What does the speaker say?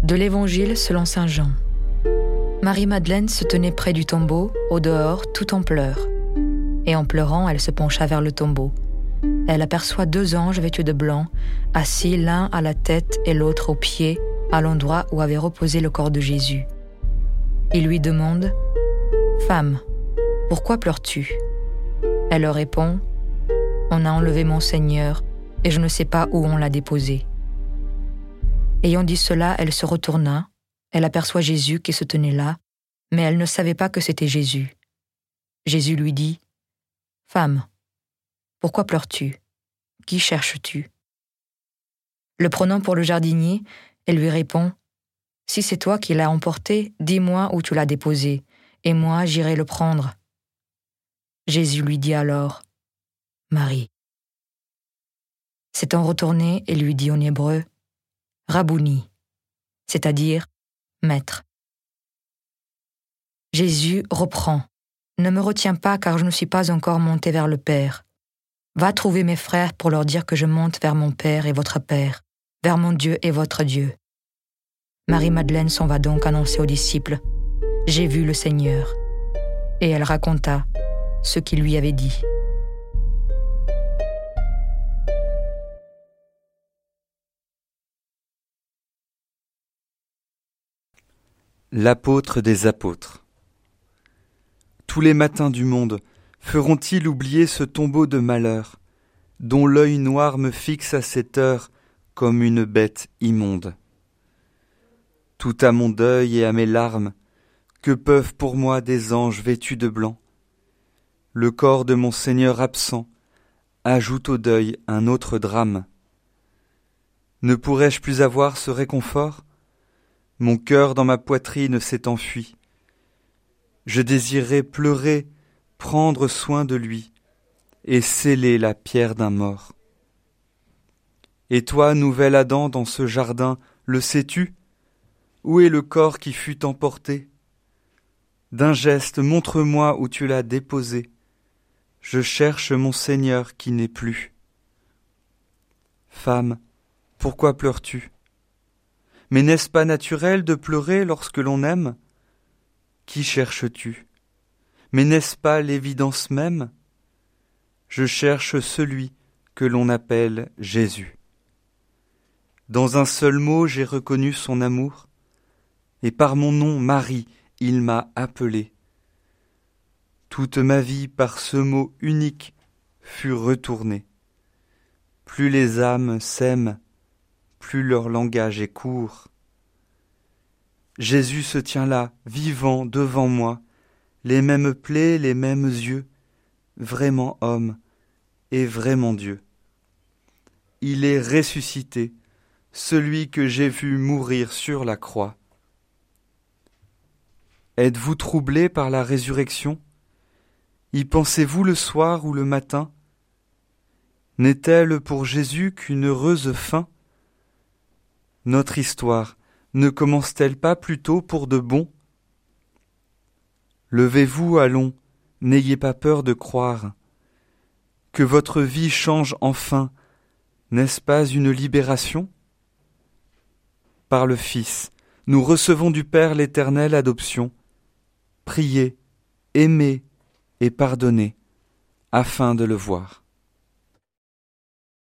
De l'Évangile selon saint Jean. Marie-Madeleine se tenait près du tombeau, au dehors, tout en pleurs. Et en pleurant, elle se pencha vers le tombeau. Elle aperçoit 2 anges vêtus de blanc, assis l'un à la tête et l'autre aux pieds, à l'endroit où avait reposé le corps de Jésus. Ils lui demandent « Femme, pourquoi pleures-tu » Elle leur répond « On a enlevé mon Seigneur, et je ne sais pas où on l'a déposé. » Ayant dit cela, elle se retourna. Elle aperçoit Jésus qui se tenait là, mais elle ne savait pas que c'était Jésus. Jésus lui dit « Femme, pourquoi pleures-tu ? Qui cherches-tu » Le prenant pour le jardinier, elle lui répond « Si c'est toi qui l'as emporté, dis-moi où tu l'as déposé, et moi j'irai le prendre. » Jésus lui dit alors « Marie. » S'étant retourné, elle lui dit en hébreu « Rabouni », c'est-à-dire « Maître ». Jésus reprend « Ne me retiens pas car je ne suis pas encore monté vers le Père. Va trouver mes frères pour leur dire que je monte vers mon Père et votre Père, vers mon Dieu et votre Dieu. » Marie-Madeleine s'en va donc annoncer aux disciples « J'ai vu le Seigneur. » Et elle raconta ce qu'il lui avait dit. L'apôtre des apôtres. Tous les matins du monde feront-ils oublier ce tombeau de malheur, dont l'œil noir me fixe à cette heure comme une bête immonde. Tout à mon deuil et à mes larmes, que peuvent pour moi des anges vêtus de blanc? Le corps de mon Seigneur absent ajoute au deuil un autre drame. Ne pourrais-je plus avoir ce réconfort? Mon cœur dans ma poitrine s'est enfui. Je désirerais pleurer, prendre soin de lui, et sceller la pierre d'un mort. Et toi, nouvel Adam dans ce jardin, le sais-tu? Où est le corps qui fut emporté? D'un geste, montre-moi où tu l'as déposé. Je cherche mon Seigneur qui n'est plus. Femme, pourquoi pleures-tu? Mais n'est-ce pas naturel de pleurer lorsque l'on aime? Qui cherches-tu? Mais n'est-ce pas l'évidence même? Je cherche celui que l'on appelle Jésus. Dans un seul mot j'ai reconnu son amour, et par mon nom Marie il m'a appelé. Toute ma vie par ce mot unique fut retournée. Plus les âmes s'aiment, plus leur langage est court. Jésus se tient là, vivant devant moi, les mêmes plaies, les mêmes yeux, vraiment homme et vraiment Dieu. Il est ressuscité, celui que j'ai vu mourir sur la croix. Êtes-vous troublés par la résurrection? Y pensez-vous le soir ou le matin? N'est-elle pour Jésus qu'une heureuse fin? Notre histoire ne commence-t-elle pas plutôt pour de bon? Levez-vous, allons, n'ayez pas peur de croire. Que votre vie change enfin, n'est-ce pas une libération? Par le Fils, nous recevons du Père l'éternelle adoption. Priez, aimez et pardonnez, afin de le voir.